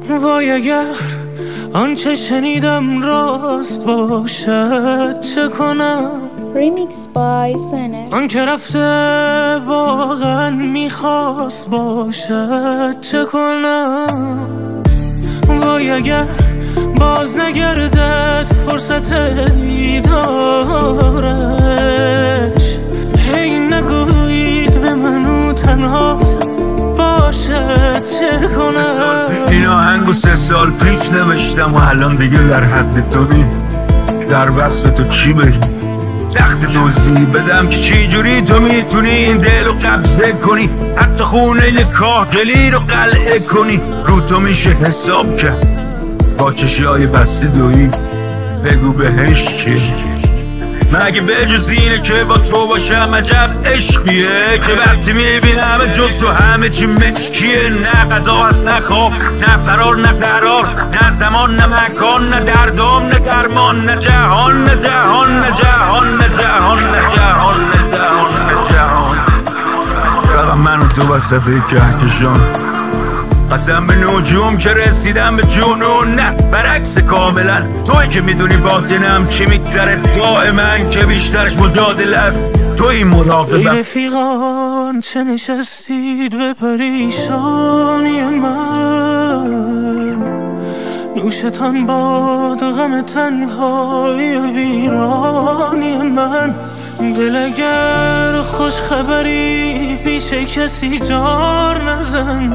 وای اگر آنچه شنیدم راست باشد چه کنم؟ Remix by Sener. آن که رفته واقعا میخواست باشد چه کنم؟ وای اگر باز نگردد فرصت دیدارش، هی نگویید به منو تنها باشد چه کنم؟ این آهنگو 3 سال پیش نوشتم و الان دیگه در حد تو نی. در وصف تو چی بگی؟ سخت توضیح بدم که چی جوری تو میتونی این دل رو قبضه کنی، حتی خونه کاهگلی رو قلعه کنی. رو تو میشه حساب کرد با چشیای بسته دویی. بگو بهش چی؟ مگه بجز اینه که با تو باشم عجب عشقیه که وقتی میبینم جز تو همه چی مشکیه؟ نه غذا هست نه خواب نه فرار نه قرار، نه زمان نه مکان نه دردام نه درمان، نه جهان نه جهان نه جهان نه جهان نه جهان نه جهان نه جهان. فقط من و تو وسط کهکشان، قسم به نجوم که رسیدم به جنون. نه برعکس کاملا، توی که میدونی باطنم چی میگذره. دائما که بیشترش مجادله است توی مراقبم. ای رفیقان چه نشستید به پریشانی من، نوشتان باد غم تنهای ویرانی من. دل اگر خوش خبری پیش کسی جار نزن،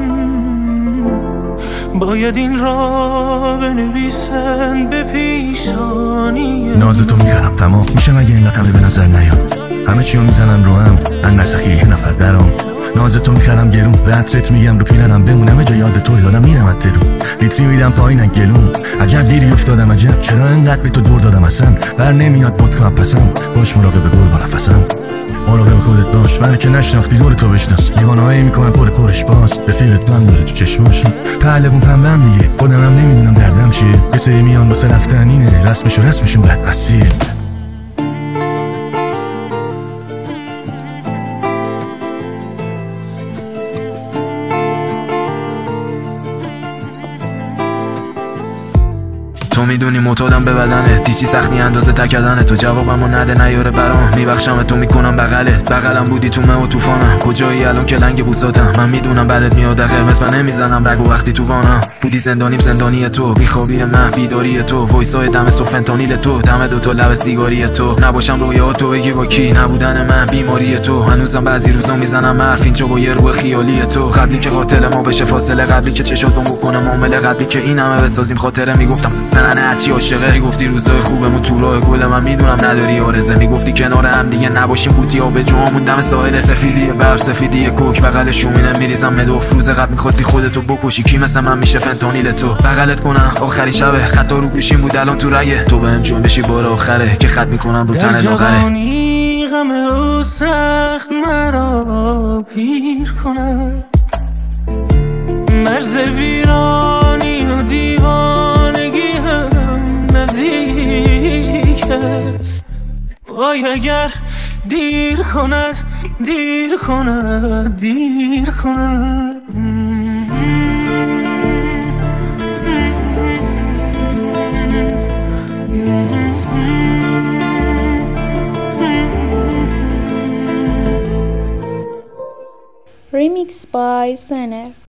باید این را بنویسن به پیشانی. نازتو میخرم تمام میشه مگه اینقدر همه به نظر نیاد؟ همه چیو میزنم رو هم ان نسخی 1 نفر درام. نازتو میخرم گلون به عطرت میگم رو پیرنم بمونم جا یاد تو دارم میرم از تلون. لیتری میدم پایینن گلون عجب دیری افتادم عجب چرا اینقدر به تو دور دادم اصلا؟ بر نمیاد بودکا پسم باش مراقب گل با نفسم. مراقب خودت باش برای که نشناختی دور تو بشناس. لیوانهایی میکنن پرش باز رفیقت من داره تو چشماش. پهلوون پنبم دیگه خودمم نمیدونم دردم چیه. کسی میان واسه رفتن اینه رسمشون بدبستیه. تو میدونی معتادم به بدنه، دیچی سختی اندازه تکدنه. تو جوابمو نده نیاره برام، میبخشم تو میکنم بغلت. بغلم بودی تو مه و توفانم، کجایی الان که لنگ بوساتم؟ من میدونم بعدت میاد قرمز من نمیزنم رگ و وقتی تو وانم. بودی زندانیم زندانی تو، بیخوابی من بیداری تو، وایسای دم فنتانیل تو، دم 2 تا لب سیگاری تو. نباشم رویا تو بگی با کی، نبودن من بیماری تو. هنوزم بعضی روزا میزنم حرف اینجا با یه روح خیالی تو. قبلی که قاتل ما بشه فاصله، قبلی که چشاتون بکنه معامله، قبلی که این همه بسازیم خاطره. میگفتم نه چی عاشقه، میگفتی روزای خوبمون تو راه گل من میدونم نداری آرزه. میگفتی کنار هم دیگه نباشیم قوطی ها به جامون دم ساحل سفیدی بر سفیدی کوک. بغل شومینه میریزم مدوف روز قبل میخواستی خودتو بکشی. کی مثل من میشه فنتانیل تو؟ بغلت کنم آخرین شبه خطا رو گوشیم بود الان تو رگه. تو بهم جون بشی بار آخره که خط میکنم رو تن لاغره. غم او سخت مرا پیر کنه، مرز ویرانی و دیوانگی هم نزدیک است. وای اگر دیر کند دیر کند دیر کند. Remix by Sener.